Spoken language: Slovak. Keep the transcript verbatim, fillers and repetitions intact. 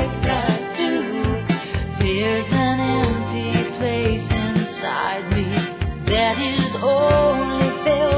like I do. There's an empty place inside me that is only filled